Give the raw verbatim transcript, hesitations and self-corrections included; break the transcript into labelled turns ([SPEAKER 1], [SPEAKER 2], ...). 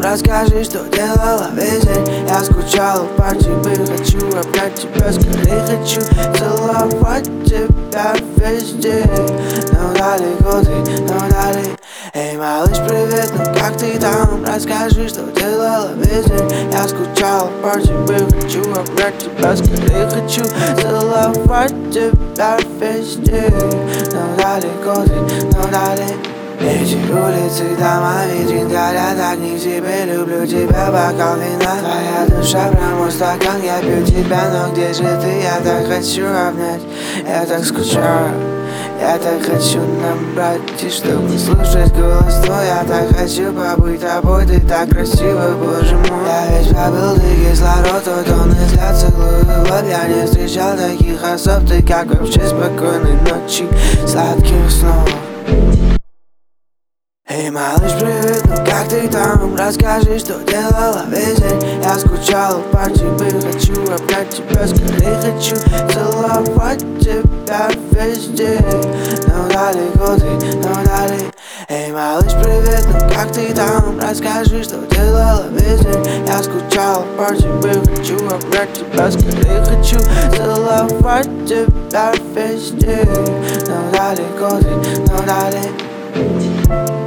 [SPEAKER 1] расскажи, что делала весь день. Я скучала по тебе, хочу обнять тебя скорее, хочу целовать тебя везде. Но далеко ты, но далеко. Эй, малыш, привет, ну как ты там? Расскажи, что делала весь день. Я скучала по тебе, хочу обнять тебя скорее, хочу целовать тебя везде. Но далеко ты, но далеко. Эти улицы, дома, витрин горят огни в тебе. Люблю тебя, бокал вина. Твоя душа, прямо стакан, я пью тебя. Но где же ты? Я так хочу обнять, я так скучаю. Я так хочу набрать, и чтобы слушать голос твой. Я так хочу побыть тобой, ты так красива, боже мой. Я весь побыл, ты кислород, вот он и взгляд целую в лоб. Я не встречал таких особ, ты как вообще спокойной ночи, сладких снов. Эй, малыш, привет, ну как ты там? Расскажи, что делала весь день. Я скучала по тебе, хочу обнять тебя скорее, хочу целовать тебя везде. Но далеко ты, но далеко. Эй, малыш, привет, ну как ты там? Расскажи, что делала весь день. Я скучала по тебе, хочу обнять тебя скорее, хочу целовать тебя везде. Но далеко ты, но далеко.